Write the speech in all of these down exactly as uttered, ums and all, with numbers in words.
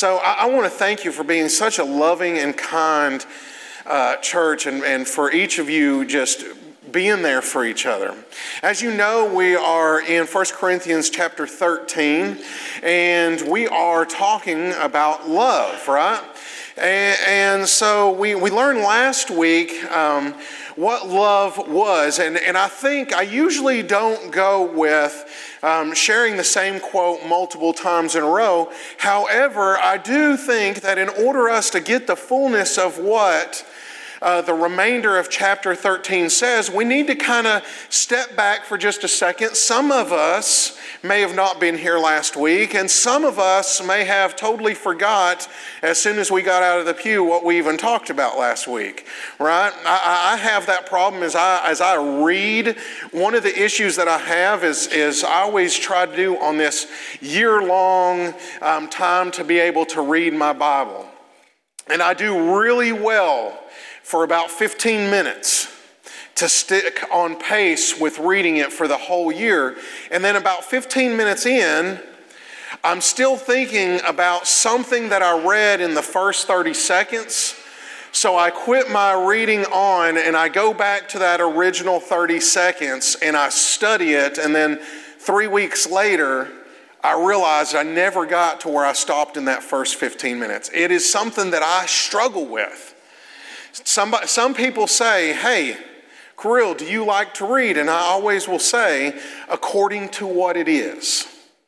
So I, I want to thank you for being such a loving and kind uh, church, and, and for each of you just being there for each other. As you know, we are in First Corinthians chapter thirteen, and we are talking about love, right? And, and so we, we learned last week um, what love was, and, and I think I usually don't go with um, sharing the same quote multiple times in a row. However, I do think that in order us to get the fullness of what Uh, the remainder of chapter thirteen says, we need to kind of step back for just a second. Some of us may have not been here last week, and some of us may have totally forgot as soon as we got out of the pew what we even talked about last week, right? I, I have that problem as I as I read. One of the issues that I have is, is I always try to do on this year-long um, time to be able to read my Bible. And I do really well for about fifteen minutes to stick on pace with reading it for the whole year. And then about fifteen minutes in, I'm still thinking about something that I read in the first thirty seconds. So I quit my reading on and I go back to that original thirty seconds and I study it. And then three weeks later, I realized I never got to where I stopped in that first fifteen minutes. It is something that I struggle with. Somebody, some people say, hey, Kirill, do you like to read? And I always will say, according to what it is.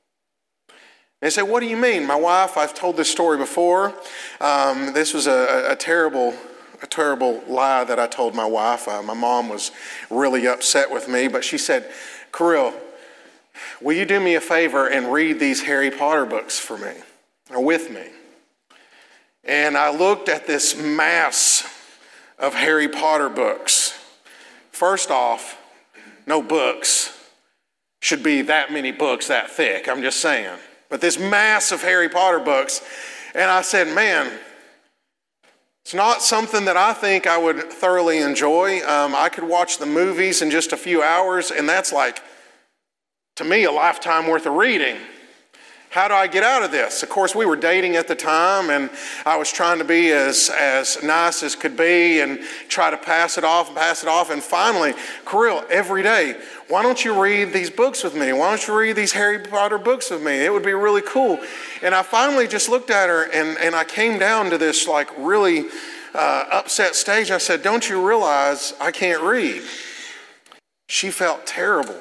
They say, what do you mean? My wife, I've told this story before. Um, this was a, a terrible, a terrible lie that I told my wife. Uh, my mom was really upset with me, but she said, Kirill, will you do me a favor and read these Harry Potter books for me, or with me? And I looked at this mass of Harry Potter books. First off, no books should be that many books that thick, I'm just saying. But this mass of Harry Potter books, and I said, man, it's not something that I think I would thoroughly enjoy. Um, I could watch the movies in just a few hours, and that's like, to me, a lifetime worth of reading. How do I get out of this? Of course, we were dating at the time, and I was trying to be as, as nice as could be and try to pass it off and pass it off. And finally, Kirill, every day, why don't you read these books with me? Why don't you read these Harry Potter books with me? It would be really cool. And I finally just looked at her, and, and I came down to this like really uh, upset stage. I said, don't you realize I can't read? She felt terrible.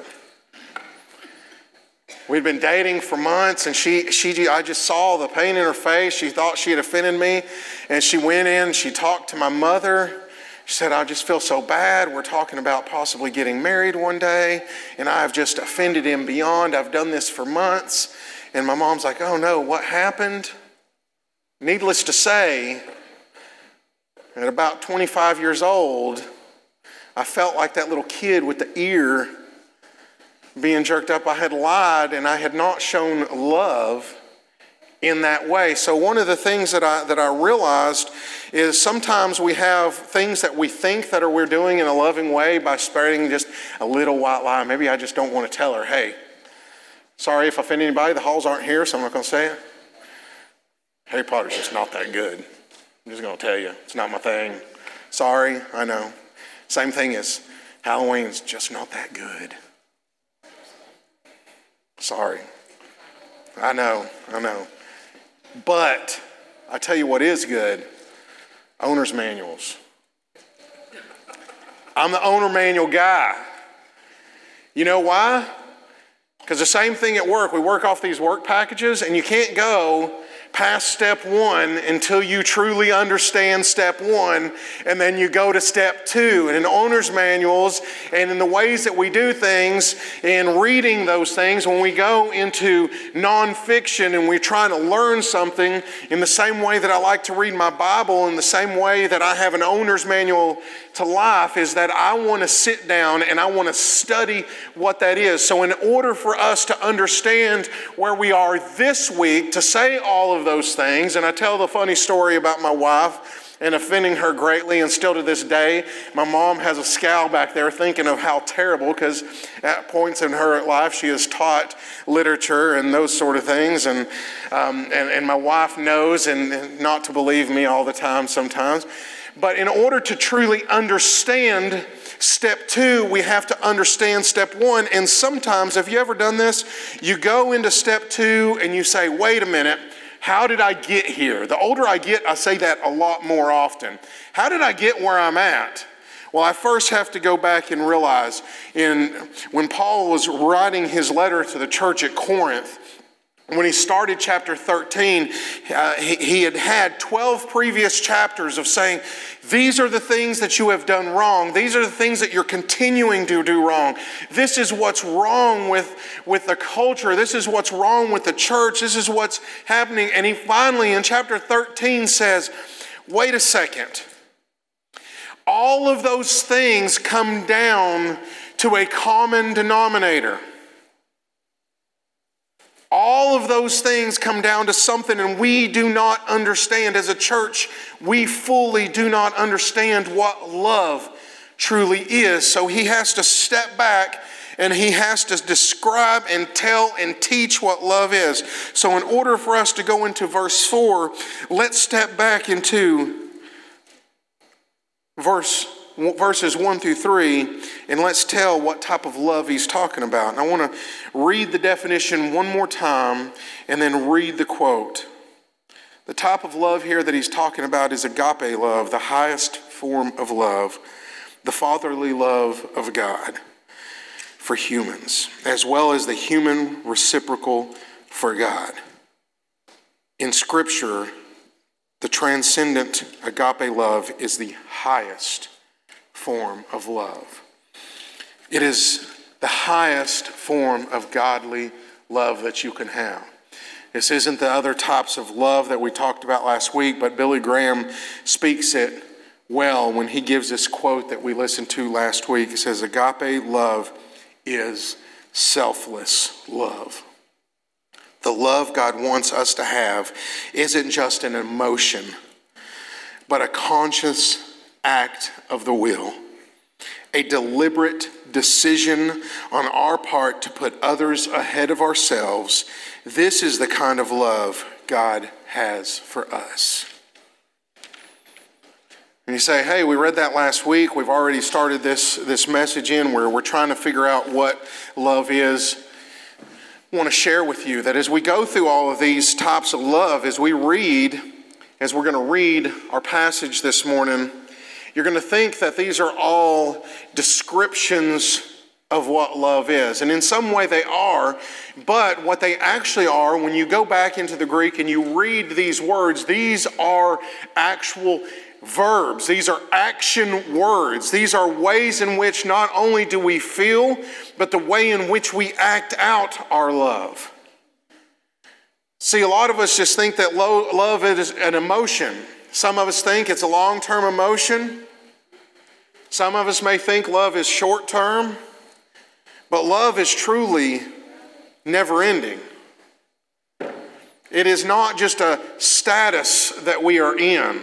We'd been dating for months, and she, she, I just saw the pain in her face. She thought she had offended me, and she went in, she talked to my mother. She said, I just feel so bad. We're talking about possibly getting married one day, and I've just offended him beyond. I've done this for months. And my mom's like, oh no, what happened? Needless to say, at about twenty-five years old, I felt like that little kid with the ear being jerked up. I had lied and I had not shown love in that way. So one of the things that I that I realized is sometimes we have things that we think that are we're doing in a loving way by spreading just a little white lie. Maybe I just don't want to tell her, hey, sorry if I offend anybody, the Halls aren't here, so I'm not going to say it. Harry Potter's just not that good. I'm just going to tell you, it's not my thing. Sorry, I know. Same thing as Halloween's just not that good. Sorry. I know, I know. But I tell you what is good, owner's manuals. I'm the owner manual guy. You know why? Because the same thing at work. We work off these work packages, and you can't go past step one until you truly understand step one, and then you go to step two. And in owner's manuals and in the ways that we do things, in reading those things, when we go into nonfiction and we're trying to learn something, in the same way that I like to read my Bible, in the same way that I have an owner's manual to life, is that I want to sit down and I want to study what that is. So in order for us to understand where we are this week, to say all of of those things. And I tell the funny story about my wife and offending her greatly, and still to this day, my mom has a scowl back there thinking of how terrible, because at points in her life she has taught literature and those sort of things, and um, and, and my wife knows, and not to believe me all the time sometimes. But in order to truly understand step two, we have to understand step one. And sometimes, have you ever done this? You go into step two and you say, wait a minute, how did I get here? The older I get, I say that a lot more often. How did I get where I'm at? Well, I first have to go back and realize in when Paul was writing his letter to the church at Corinth, when he started chapter thirteen, uh, he, he had had twelve previous chapters of saying, these are the things that you have done wrong. These are the things that you're continuing to do wrong. This is what's wrong with, with the culture. This is what's wrong with the church. This is what's happening. And he finally, in chapter thirteen, says, wait a second. All of those things come down to a common denominator. All of those things come down to something, and we do not understand. As a church, we fully do not understand what love truly is. So he has to step back and he has to describe and tell and teach what love is. So in order for us to go into verse four, let's step back into verse verses one through three, and let's tell what type of love he's talking about. And I want to read the definition one more time and then read the quote. The type of love here that he's talking about is agape love, the highest form of love, the fatherly love of God for humans, as well as the human reciprocal for God. In Scripture, the transcendent agape love is the highest form of love. It is the highest form of godly love that you can have. This isn't the other types of love that we talked about last week, but Billy Graham speaks it well when he gives this quote that we listened to last week. He says, agape love is selfless love. The love God wants us to have isn't just an emotion, but a conscious act of the will, a deliberate decision on our part to put others ahead of ourselves. This is the kind of love God has for us. And you say, hey, we read that last week. We've already started this, this message in where we're trying to figure out what love is. I want to share with you that as we go through all of these types of love, as we read, as we're going to read our passage this morning, you're going to think that these are all descriptions of what love is. And in some way they are, but what they actually are, when you go back into the Greek and you read these words, these are actual verbs. These are action words. These are ways in which not only do we feel, but the way in which we act out our love. See, a lot of us just think that love is an emotion. Some of us think it's a long-term emotion. Some of us may think love is short-term. But love is truly never-ending. It is not just a status that we are in.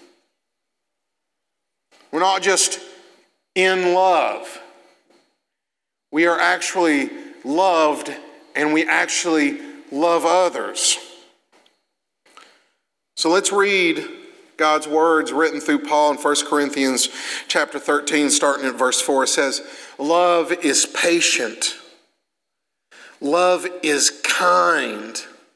We're not just in love. We are actually loved, and we actually love others. So let's read God's words written through Paul in First Corinthians chapter thirteen, starting at verse four. It says, love is patient. Love is kind.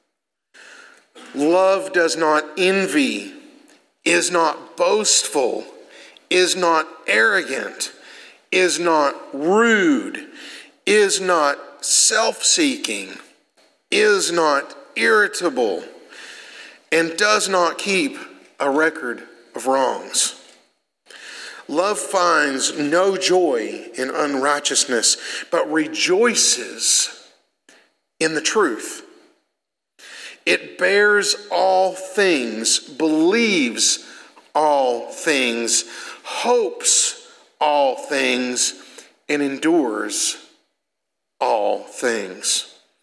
Love does not envy, is not boastful, is not arrogant, is not rude, is not self-seeking, is not irritable, and does not keep a record of wrongs. Love finds no joy in unrighteousness, but rejoices in the truth. It bears all things, believes all things, hopes all things, and endures all things.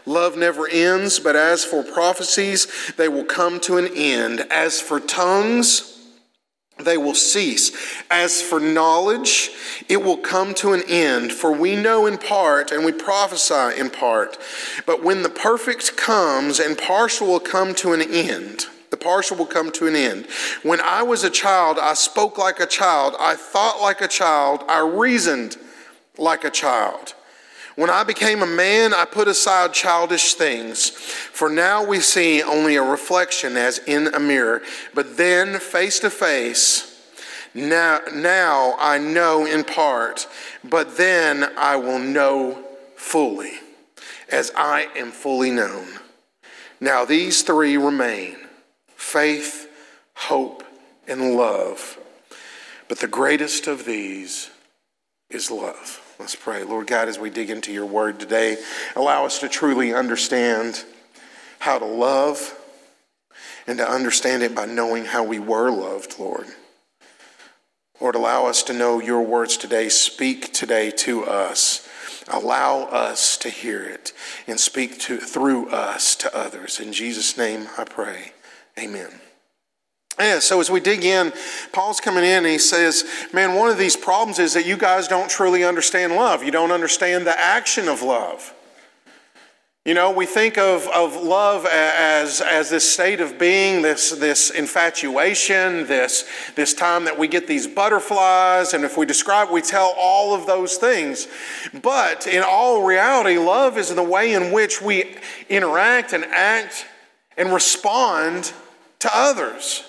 Love never ends, but as for prophecies, they will come to an end. As for tongues, they will cease. As for knowledge, it will come to an end. For we know in part, and we prophesy in part. But when the perfect comes, and partial will come to an end. The partial will come to an end. When I was a child, I spoke like a child. I thought like a child. I reasoned like a child. When I became a man, I put aside childish things. For now we see only a reflection as in a mirror. But then, face to face, now, now I know in part. But then I will know fully, as I am fully known. Now these three remain: faith, hope, and love. But the greatest of these is love. Let's pray. Lord God, as we dig into your word today, allow us to truly understand how to love and to understand it by knowing how we were loved, Lord. Lord, allow us to know your words today. Speak today to us. Allow us to hear it and speak to through us to others. In Jesus' name I pray. Amen. Yeah, so as we dig in, Paul's coming in and he says, man, one of these problems is that you guys don't truly understand love. You don't understand the action of love. You know, we think of, of love as, as this state of being, this, this infatuation, this, this time that we get these butterflies, and if we describe, we tell all of those things. But in all reality, love is the way in which we interact and act and respond to others.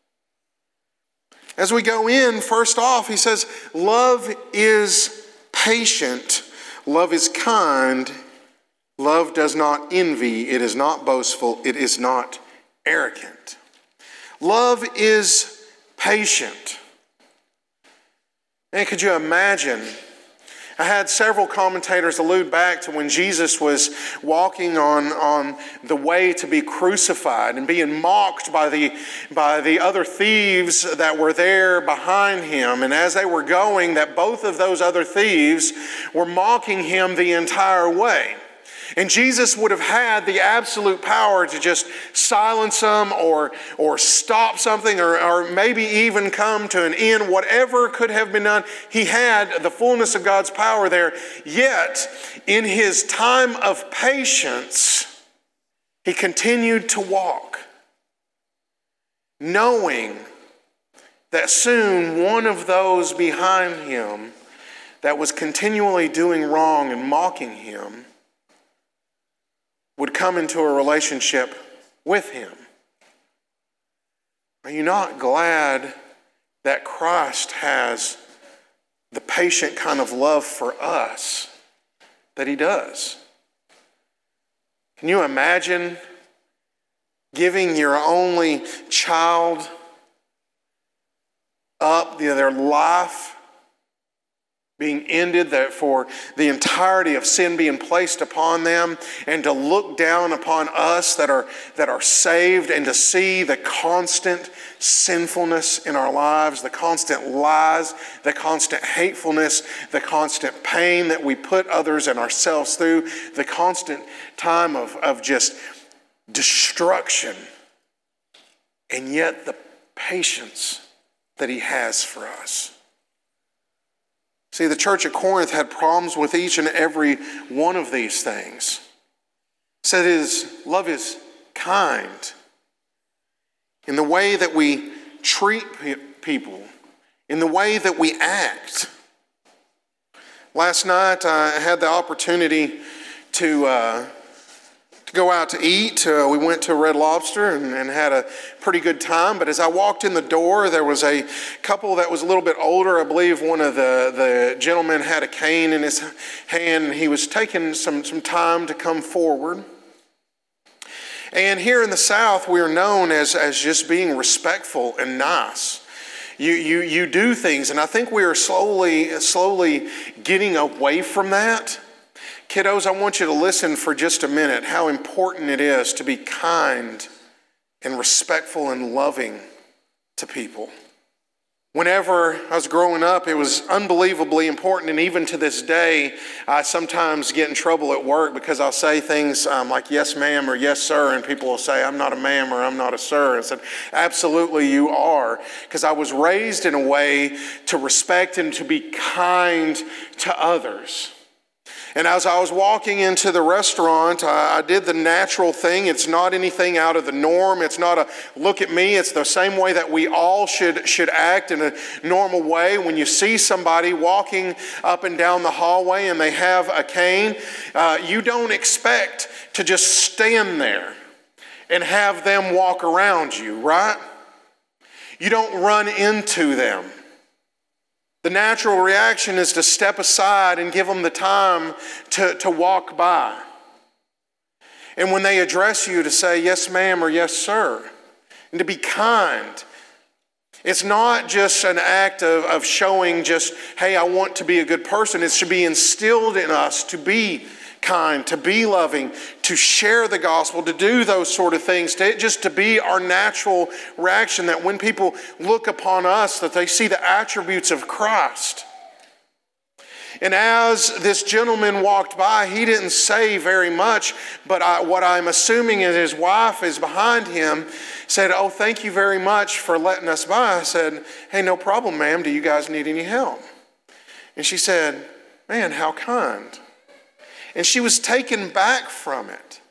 As we go in, first off, he says, love is patient, love is kind, love does not envy, it is not boastful, it is not arrogant. Love is patient. And could you imagine? I had several commentators allude back to when Jesus was walking on, on the way to be crucified and being mocked by the, by the other thieves that were there behind him. And as they were going, that both of those other thieves were mocking him the entire way. And Jesus would have had the absolute power to just silence them or, or stop something or, or maybe even come to an end. Whatever could have been done, he had the fullness of God's power there. Yet, in his time of patience, he continued to walk, knowing that soon one of those behind him that was continually doing wrong and mocking him would come into a relationship with him. Are you not glad that Christ has the patient kind of love for us that he does? Can you imagine giving your only child up, their life being ended, that for the entirety of sin being placed upon them, and to look down upon us that are that are saved and to see the constant sinfulness in our lives, the constant lies, the constant hatefulness, the constant pain that we put others and ourselves through, the constant time of, of just destruction, and yet the patience that he has for us. See, the church at Corinth had problems with each and every one of these things. It said his love is kind in the way that we treat people, in the way that we act. Last night I had the opportunity to uh, to go out to eat. Uh, we went to Red Lobster and, and had a pretty good time. But as I walked in the door, there was a couple that was a little bit older. I believe one of the, the gentlemen had a cane in his hand, and he was taking some, some time to come forward. And here in the South, we are known as, as just being respectful and nice. You, you, you do things, and I think we are slowly, slowly getting away from that. Kiddos, I want you to listen for just a minute how important it is to be kind and respectful and loving to people. Whenever I was growing up, it was unbelievably important, and even to this day, I sometimes get in trouble at work because I'll say things um, like, yes, ma'am, or yes, sir, and people will say, I'm not a ma'am, or I'm not a sir. I said, absolutely, you are, because I was raised in a way to respect and to be kind to others. And as I was walking into the restaurant, I, I did the natural thing. It's not anything out of the norm. It's not a look at me. It's the same way that we all should, should act in a normal way. When you see somebody walking up and down the hallway and they have a cane, uh, you don't expect to just stand there and have them walk around you, right? You don't run into them. The natural reaction is to step aside and give them the time to, to walk by. And when they address you, to say, yes, ma'am, or yes, sir, and to be kind. It's not just an act of, of showing just, hey, I want to be a good person. It should be instilled in us to be kind, to be loving, to share the gospel, to do those sort of things, to just to be our natural reaction, that when people look upon us, that they see the attributes of Christ. And as this gentleman walked by, he didn't say very much, but I, what I'm assuming is his wife is behind him, said, oh, thank you very much for letting us by. I said, hey, no problem, ma'am. Do you guys need any help? And she said, man, how kind. And she was taken back from it.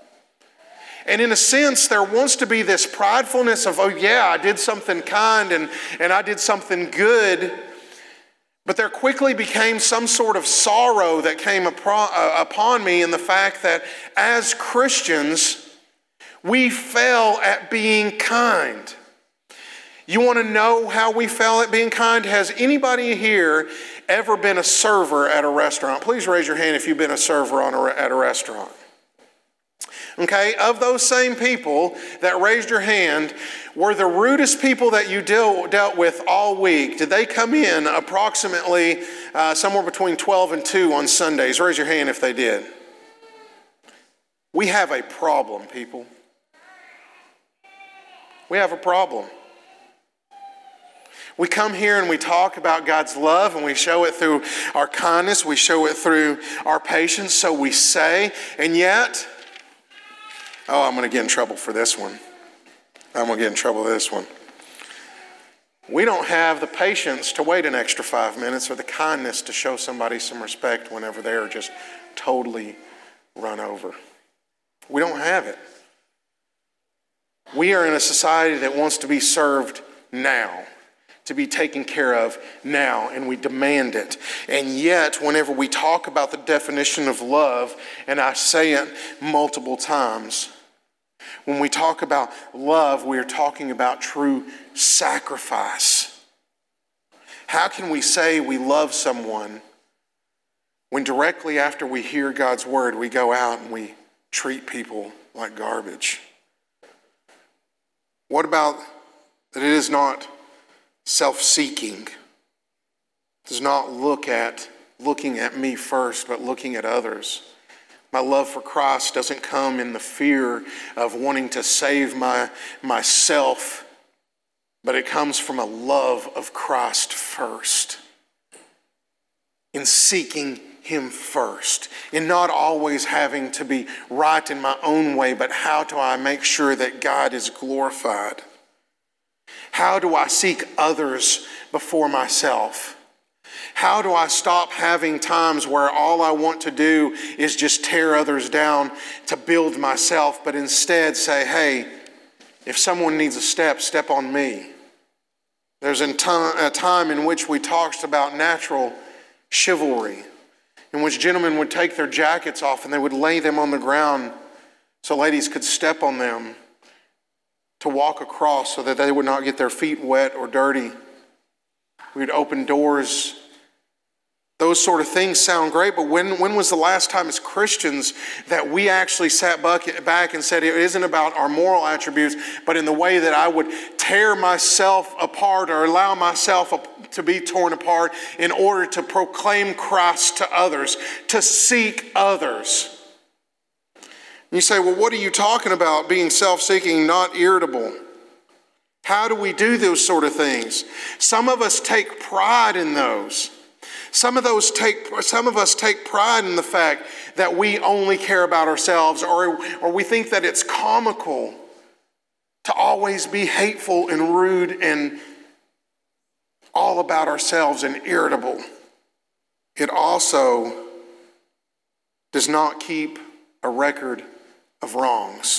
And in a sense, there wants to be this pridefulness of, oh yeah, I did something kind and, and I did something good. But there quickly became some sort of sorrow that came upon me in the fact that as Christians, we fail at being kind. You want to know how we fail at being kind? Has anybody here ever been a server at a restaurant? Please raise your hand if you've been a server on a, at a restaurant. Okay, of those same people that raised your hand, were the rudest people that you deal, dealt with all week, did they come in approximately uh, somewhere between twelve and two on Sundays? Raise your hand if they did. We have a problem, people. We have a problem. We come here and we talk about God's love and we show it through our kindness. We show it through our patience, so we say. And yet, oh, I'm going to get in trouble for this one. I'm going to get in trouble with this one. We don't have the patience to wait an extra five minutes or the kindness to show somebody some respect whenever they are just totally run over. We don't have it. We are in a society that wants to be served now, to be taken care of now, and we demand it. And yet, whenever we talk about the definition of love, and I say it multiple times, when we talk about love, we are talking about true sacrifice. How can we say we love someone when directly after we hear God's word, we go out and we treat people like garbage? What about that it is not self-seeking, does not look at looking at me first, but looking at others. My love for Christ doesn't come in the fear of wanting to save my myself, but it comes from a love of Christ first. In seeking Him first, in not always having to be right in my own way, but how do I make sure that God is glorified? How do I seek others before myself? How do I stop having times where all I want to do is just tear others down to build myself, but instead say, hey, if someone needs a step, step on me. There's a time in which we talked about natural chivalry, in which gentlemen would take their jackets off and they would lay them on the ground so ladies could step on them to walk across so that they would not get their feet wet or dirty. We'd open doors. Those sort of things sound great, but when, when was the last time as Christians that we actually sat back and said it isn't about our moral attributes, but in the way that I would tear myself apart or allow myself to be torn apart in order to proclaim Christ to others, to seek others? You say, well, what are you talking about, being self-seeking, not irritable? How do we do those sort of things? Some of us take pride in those. Some of those take, some of us take pride in the fact that we only care about ourselves, or, or we think that it's comical to always be hateful and rude and all about ourselves and irritable. It also does not keep a record of wrongs.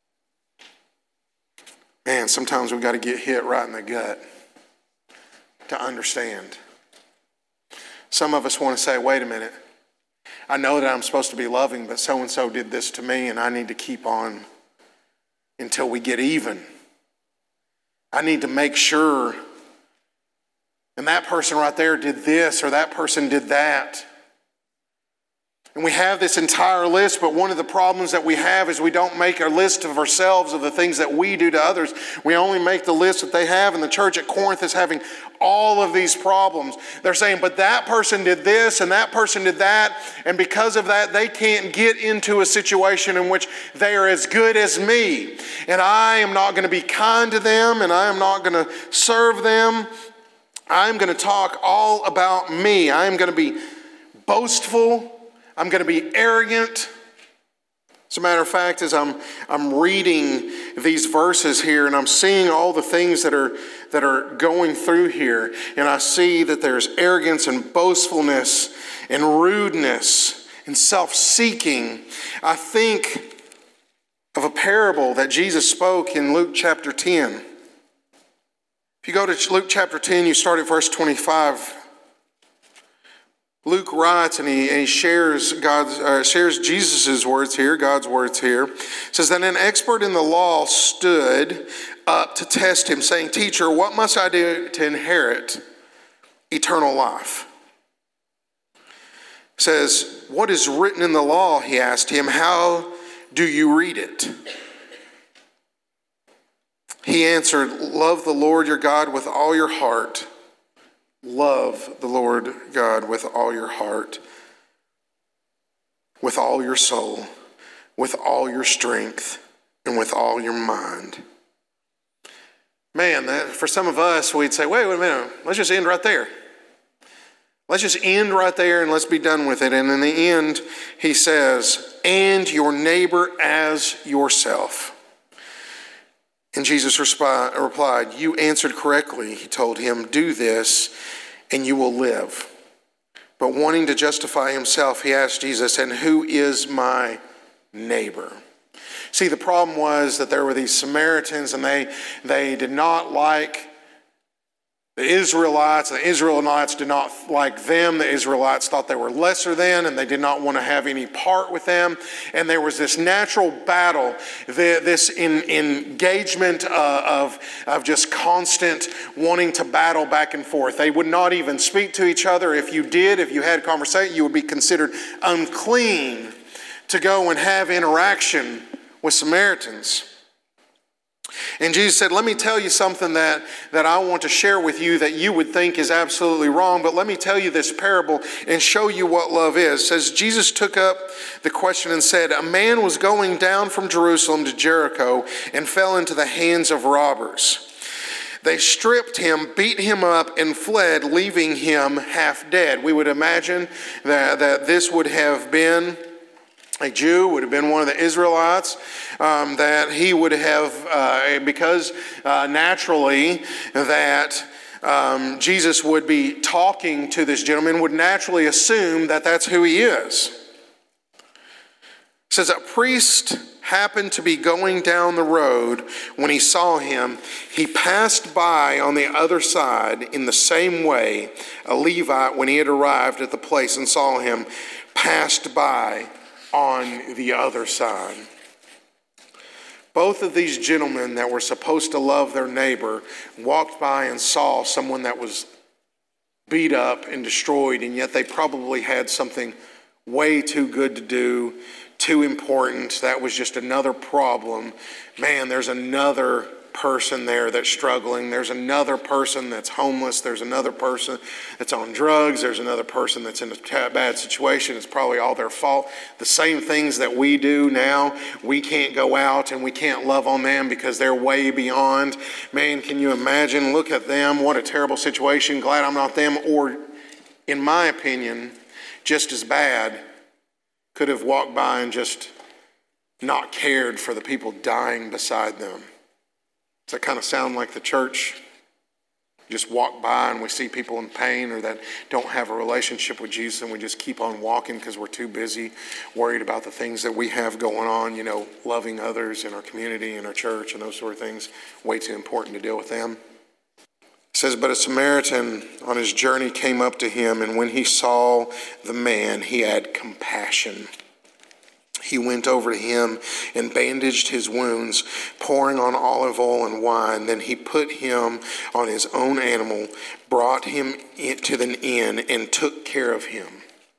Man, sometimes we've got to get hit right in the gut to understand. Some of us want to say, wait a minute, I know that I'm supposed to be loving, but so-and-so did this to me, and I need to keep on until we get even. I need to make sure, and that person right there did this, or that person did that. And we have this entire list, but one of the problems that we have is we don't make a list of ourselves of the things that we do to others. We only make the list that they have, and the church at Corinth is having all of these problems. They're saying, but that person did this, and that person did that, and because of that, they can't get into a situation in which they are as good as me. And I am not going to be kind to them, and I am not going to serve them. I'm going to talk all about me. I am going to be boastful. I'm going to be arrogant. As a matter of fact, as I'm I'm reading these verses here and I'm seeing all the things that are that are going through here, and I see that there's arrogance and boastfulness and rudeness and self-seeking, I think of a parable that Jesus spoke in Luke chapter ten. If you go to Luke chapter ten, you start at verse twenty-five. Luke writes, and he, and he shares God's uh, shares Jesus' words here, God's words here. It says that an expert in the law stood up to test him, saying, "Teacher, what must I do to inherit eternal life?" It says, "What is written in the law?" he asked him. "How do you read it?" He answered, "Love the Lord your God with all your heart." Love the Lord God with all your heart, with all your soul, with all your strength, and with all your mind. Man, that, for some of us, we'd say, wait, wait a minute, let's just end right there. Let's just end right there and let's be done with it. And in the end, he says, and your neighbor as yourself. And Jesus resp- replied, "You answered correctly," he told him. "Do this and you will live." But wanting to justify himself, he asked Jesus, "And who is my neighbor?" See, the problem was that there were these Samaritans, and they, they did not like the Israelites. The Israelites did not like them. The Israelites thought they were lesser than, and they did not want to have any part with them. And there was this natural battle, this in, engagement uh, of, of just constant wanting to battle back and forth. They would not even speak to each other. If you did, if you had conversation, you would be considered unclean to go and have interaction with Samaritans. And Jesus said, let me tell you something that, that I want to share with you that you would think is absolutely wrong, but let me tell you this parable and show you what love is. It says, Jesus took up the question and said, a man was going down from Jerusalem to Jericho and fell into the hands of robbers. They stripped him, beat him up, and fled, leaving him half dead. We would imagine that, that this would have been a Jew, would have been one of the Israelites, um, that he would have, uh, because uh, naturally that um, Jesus would be talking to this gentleman, would naturally assume that that's who he is. It says a priest happened to be going down the road. When he saw him, he passed by on the other side in the same way. A Levite, when he had arrived at the place and saw him, passed by on the other side. Both of these gentlemen that were supposed to love their neighbor walked by and saw someone that was beat up and destroyed, and yet they probably had something way too good to do, too important. That was just another problem. Man, there's another person there that's struggling. There's another person that's homeless. There's another person that's on drugs. There's another person that's in a bad situation. It's probably all their fault. The same things that we do now, we can't go out and we can't love on them because they're way beyond. Man, can you imagine? Look at them. What a terrible situation. Glad I'm not them. Or, in my opinion, just as bad, could have walked by and just not cared for the people dying beside them. Does that kind of sound like the church? Just walk by and we see people in pain or that don't have a relationship with Jesus, and we just keep on walking because we're too busy worried about the things that we have going on, you know, loving others in our community, in our church, and those sort of things. Way too important to deal with them. It says, but a Samaritan on his journey came up to him, and when he saw the man, he had compassion. He went over to him and bandaged his wounds, pouring on olive oil and wine. Then he put him on his own animal, brought him to the inn, and took care of him.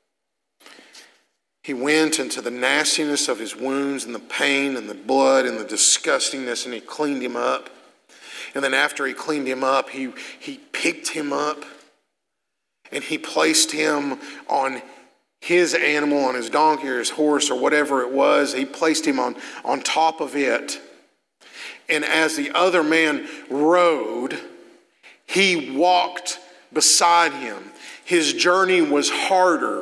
He went into the nastiness of his wounds and the pain and the blood and the disgustingness, and he cleaned him up. And then after he cleaned him up, he, he picked him up and he placed him on his animal, on his donkey or his horse or whatever it was. He placed him on, on top of it. And as the other man rode, he walked beside him. His journey was harder.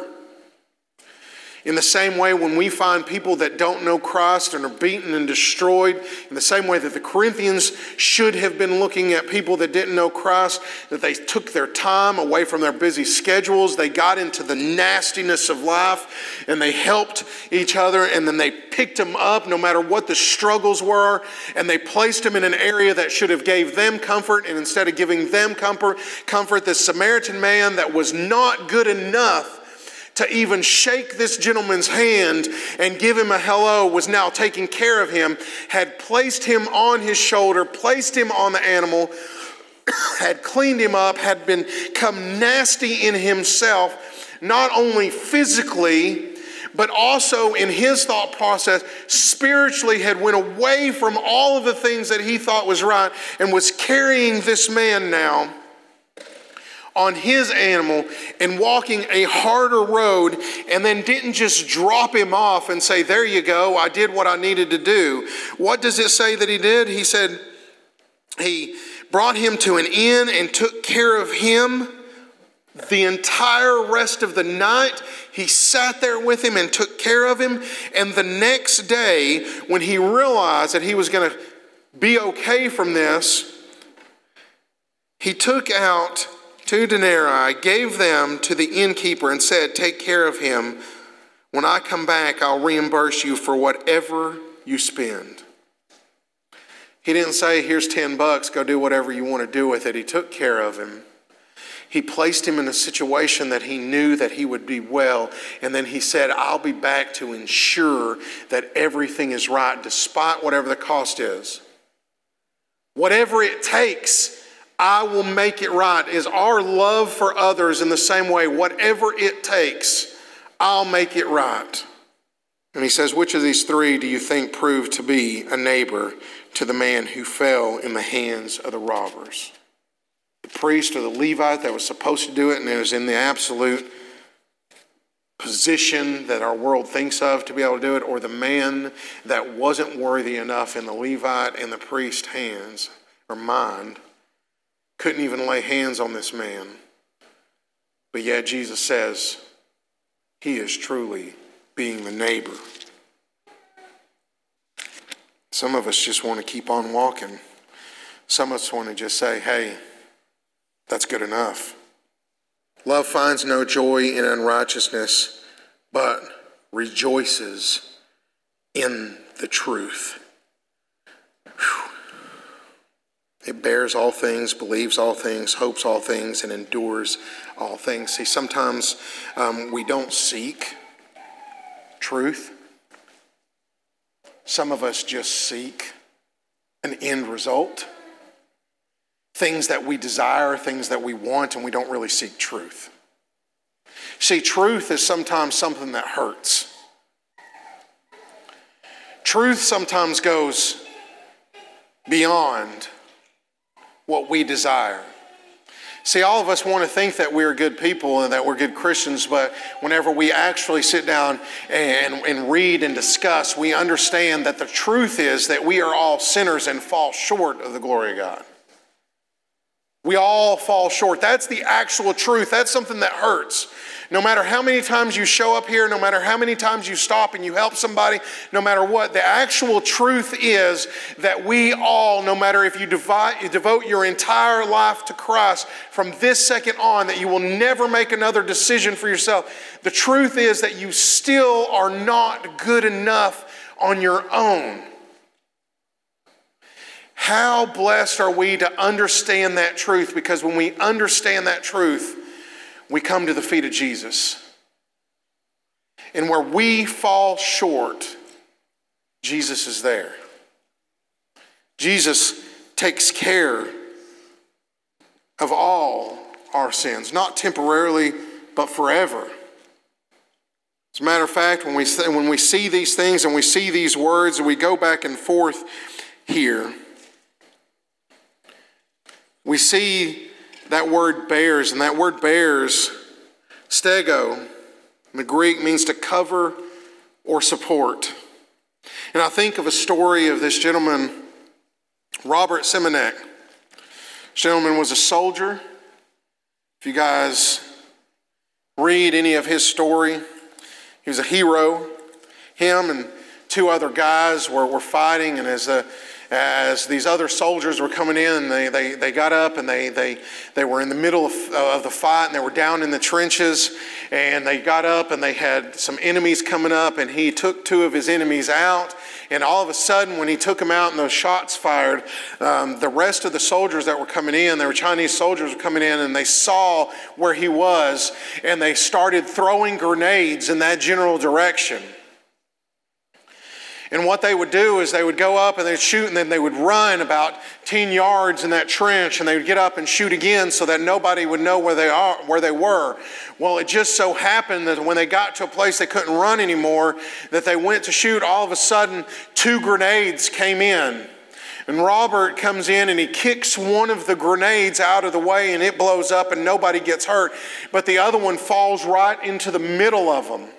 In the same way, when we find people that don't know Christ and are beaten and destroyed, in the same way that the Corinthians should have been looking at people that didn't know Christ, that they took their time away from their busy schedules, they got into the nastiness of life, and they helped each other, and then they picked them up no matter what the struggles were, and they placed them in an area that should have gave them comfort, and instead of giving them comfort, comfort, the Samaritan man that was not good enough to even shake this gentleman's hand and give him a hello, was now taking care of him, had placed him on his shoulder, placed him on the animal, had cleaned him up, had become nasty in himself, not only physically, but also in his thought process, spiritually had went away from all of the things that he thought was right and was carrying this man now on his animal and walking a harder road, and then didn't just drop him off and say, there you go, I did what I needed to do. What does it say that he did? He said he brought him to an inn and took care of him. The entire rest of the night, he sat there with him and took care of him. And the next day, when he realized that he was going to be okay from this, he took out two denarii, gave them to the innkeeper, and said, take care of him. When I come back, I'll reimburse you for whatever you spend. He didn't say, here's ten bucks, go do whatever you want to do with it. He took care of him. He placed him in a situation that he knew that he would be well. And then he said, I'll be back to ensure that everything is right, despite whatever the cost is. Whatever it takes, I will make it right. Is our love for others in the same way? Whatever it takes, I'll make it right. And he says, which of these three do you think proved to be a neighbor to the man who fell in the hands of the robbers? The priest or the Levite that was supposed to do it and it was in the absolute position that our world thinks of to be able to do it, or the man that wasn't worthy enough in the Levite and the priest's hands or mind, couldn't even lay hands on this man. But yet Jesus says he is truly being the neighbor. Some of us just want to keep on walking. Some of us want to just say, hey, that's good enough. Love finds no joy in unrighteousness, but rejoices in the truth. Whew. It bears all things, believes all things, hopes all things, and endures all things. See, sometimes um, we don't seek truth. Some of us just seek an end result. Things that we desire, things that we want, and we don't really seek truth. See, truth is sometimes something that hurts. Truth sometimes goes, beyond what we desire. See, all of us want to think that we're good people and that we're good Christians, but whenever we actually sit down and, and read and discuss, we understand that the truth is that we are all sinners and fall short of the glory of God. We all fall short. That's the actual truth. That's something that hurts. No matter how many times you show up here, no matter how many times you stop and you help somebody, no matter what, the actual truth is that we all, no matter if you divide, you devote your entire life to Christ from this second on, that you will never make another decision for yourself. The truth is that you still are not good enough on your own. How blessed are we to understand that truth? Because when we understand that truth, we come to the feet of Jesus. And where we fall short, Jesus is there. Jesus takes care of all our sins, not temporarily, but forever. As a matter of fact, when we, when we see these things and we see these words and we go back and forth here, we see that word bears, and that word bears, stego, in the Greek means to cover or support. And I think of a story of this gentleman, Robert Simonek. This gentleman was a soldier. If you guys read any of his story, he was a hero. Him and two other guys were, were fighting, and as a As these other soldiers were coming in, they, they, they got up and they, they, they were in the middle of, of the fight, and they were down in the trenches, and they got up and they had some enemies coming up, and he took two of his enemies out. And all of a sudden, when he took them out and those shots fired, um, the rest of the soldiers that were coming in, they were Chinese soldiers were coming in, and they saw where he was, and they started throwing grenades in that general direction. And what they would do is they would go up and they'd shoot, and then they would run about ten yards in that trench, and they would get up and shoot again so that nobody would know where they are, where they were. Well, it just so happened that when they got to a place they couldn't run anymore, that they went to shoot, all of a sudden two grenades came in. And Robert comes in and he kicks one of the grenades out of the way, and it blows up and nobody gets hurt. But the other one falls right into the middle of them.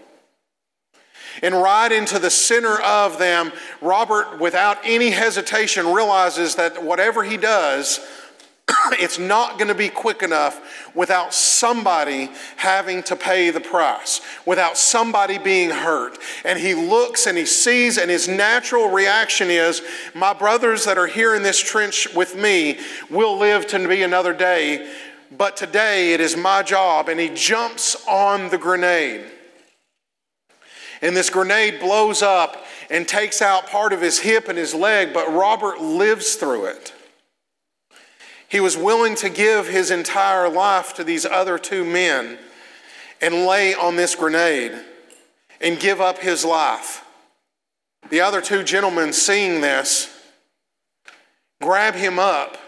And right into the center of them, Robert, without any hesitation, realizes that whatever he does, it's not going to be quick enough without somebody having to pay the price, without somebody being hurt. And he looks and he sees, and his natural reaction is, my brothers that are here in this trench with me will live to be another day, but today it is my job. And he jumps on the grenade. And this grenade blows up and takes out part of his hip and his leg, but Robert lives through it. He was willing to give his entire life to these other two men and lay on this grenade and give up his life. The other two gentlemen, seeing this, grab him up,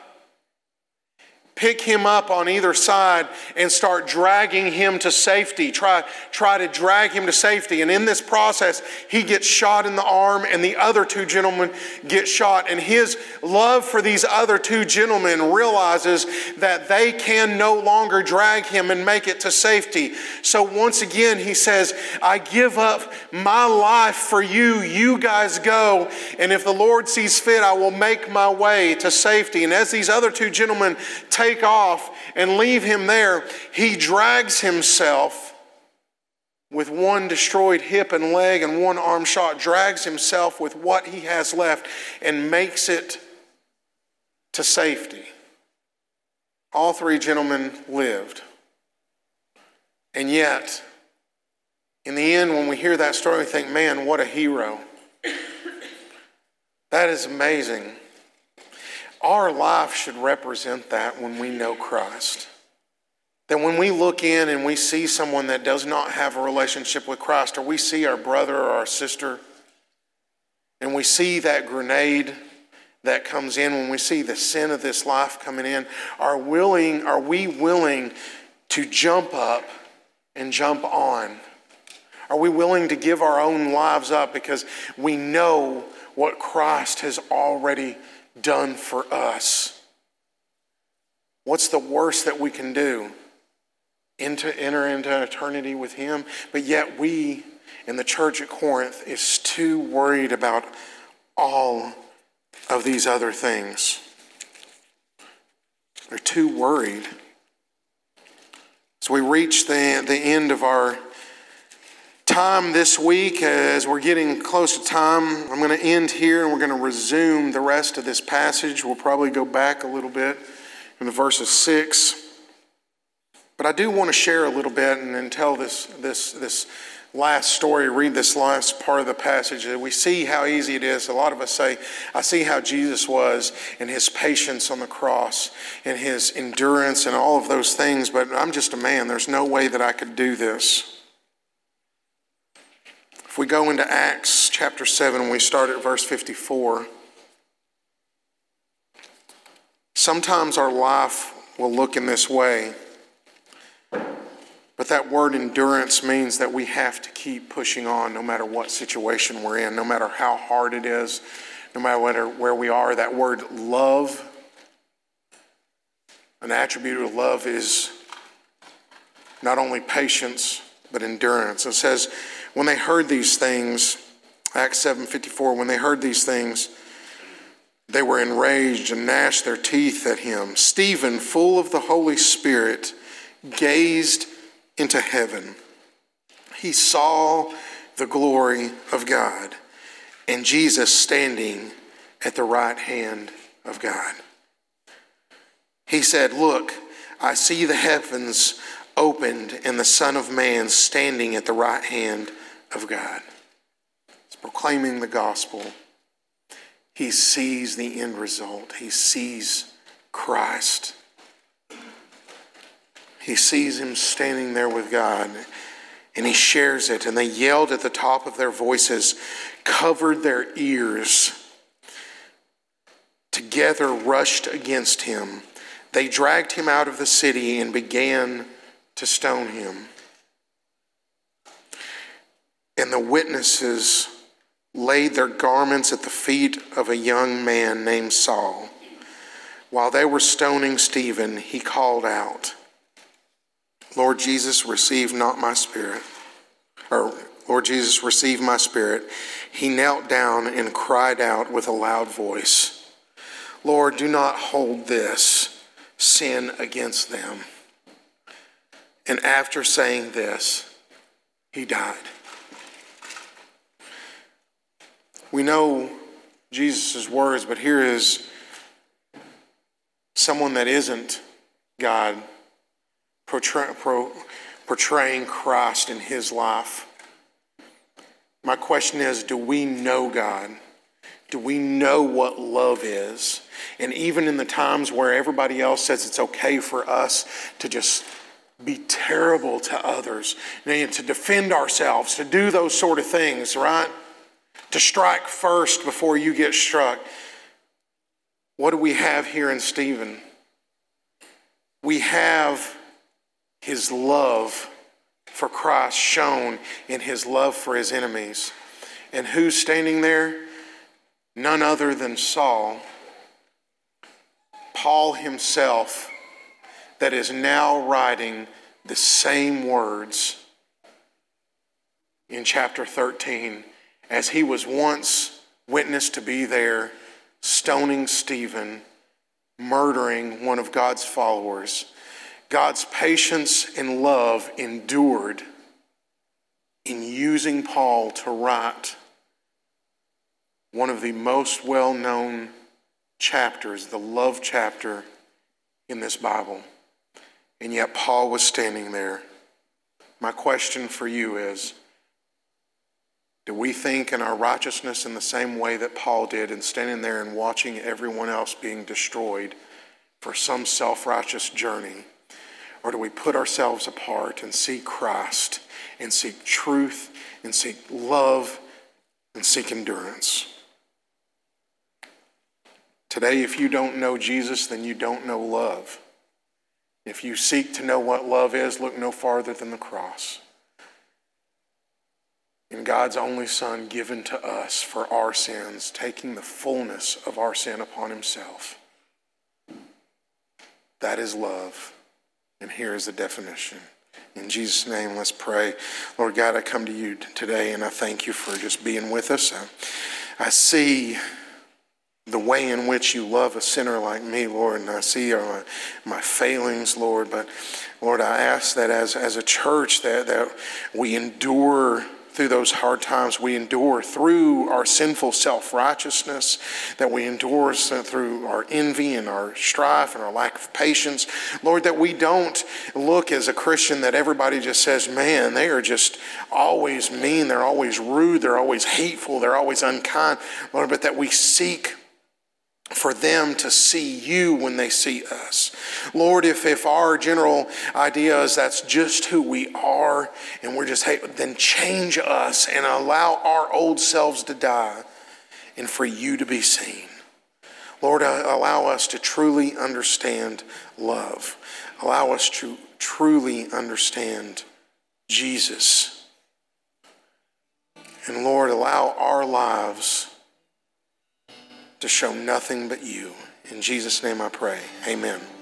pick him up on either side, and start dragging him to safety. Try, try to drag him to safety. And in this process, he gets shot in the arm, and the other two gentlemen get shot. And his love for these other two gentlemen realizes that they can no longer drag him and make it to safety. So once again, he says, I give up my life for you. You guys go. And if the Lord sees fit, I will make my way to safety. And as these other two gentlemen take Take off and leave him there, he drags himself with one destroyed hip and leg and one arm shot, drags himself with what he has left and makes it to safety. All three gentlemen lived. And yet, in the end, when we hear that story, we think, man, what a hero. That is amazing. Our life should represent that when we know Christ. That when we look in and we see someone that does not have a relationship with Christ, or we see our brother or our sister, and we see that grenade that comes in, when we see the sin of this life coming in, are willing, are we willing to jump up and jump on? Are we willing to give our own lives up because we know what Christ has already done for us. What's the worst that we can do? Into, enter into eternity with him? But yet we in the church at Corinth is too worried about all of these other things. They're too worried. So we reach the, the end of our time this week. As we're getting close to time, I'm going to end here and we're going to resume the rest of this passage. We'll probably go back a little bit in the verses six. But I do want to share a little bit and then tell this, this, this last story, read this last part of the passage. We see how easy it is. A lot of us say, I see how Jesus was in his patience on the cross and his endurance and all of those things, but I'm just a man. There's no way that I could do this. If we go into Acts chapter seven, we start at verse fifty-four. Sometimes our life will look in this way, but that word endurance means that we have to keep pushing on no matter what situation we're in, no matter how hard it is, no matter where we are. That word love, an attribute of love is not only patience, but endurance. It says, when they heard these things, Acts seven fifty-four, when they heard these things, they were enraged and gnashed their teeth at him. Stephen, full of the Holy Spirit, gazed into heaven. He saw the glory of God and Jesus standing at the right hand of God. He said, look, I see the heavens opened and the Son of Man standing at the right hand of God. He's proclaiming the gospel. He sees the end result. He sees Christ. He sees him standing there with God, and he shares it. And they yelled at the top of their voices, covered their ears, together rushed against him. They dragged him out of the city and began to stone him. And the witnesses laid their garments at the feet of a young man named Saul. While they were stoning Stephen, he called out, Lord Jesus, receive not my spirit. Or, Lord Jesus, receive my spirit. He knelt down and cried out with a loud voice, Lord, do not hold this sin against them. And after saying this, he died. We know Jesus' words, but here is someone that isn't God portray, pro, portraying Christ in his life. My question is, do we know God? Do we know what love is? And even in the times where everybody else says it's okay for us to just be terrible to others, and to defend ourselves, to do those sort of things, right? To strike first before you get struck. What do we have here in Stephen? We have his love for Christ shown in his love for his enemies. And who's standing there? None other than Saul, Paul himself, that is now writing the same words in chapter thirteen as he was once witnessed to be there, stoning Stephen, murdering one of God's followers. God's patience and love endured in using Paul to write one of the most well-known chapters, the love chapter in this Bible. And yet Paul was standing there. My question for you is, do we think in our righteousness in the same way that Paul did, and standing there and watching everyone else being destroyed for some self-righteous journey? Or do we put ourselves apart and seek Christ and seek truth and seek love and seek endurance? Today, if you don't know Jesus, then you don't know love. If you seek to know what love is, look no farther than the cross. in God's only Son given to us for our sins, taking the fullness of our sin upon himself. That is love. And here is the definition. In Jesus' name, let's pray. Lord God, I come to you today and I thank you for just being with us. I, I see the way in which you love a sinner like me, Lord, and I see my, my failings, Lord. But Lord, I ask that as, as a church that, that we endure through those hard times, we endure through our sinful self-righteousness, that we endure through our envy and our strife and our lack of patience. Lord, that we don't look as a Christian that everybody just says, man, they are just always mean, they're always rude, they're always hateful, they're always unkind. Lord, but that we seek for them to see you when they see us. Lord, if, if our general idea is that's just who we are and we're just hate, then change us and allow our old selves to die and for you to be seen. Lord, allow us to truly understand love. Allow us to truly understand Jesus. And Lord, allow our lives to show nothing but you. In Jesus' name I pray. Amen.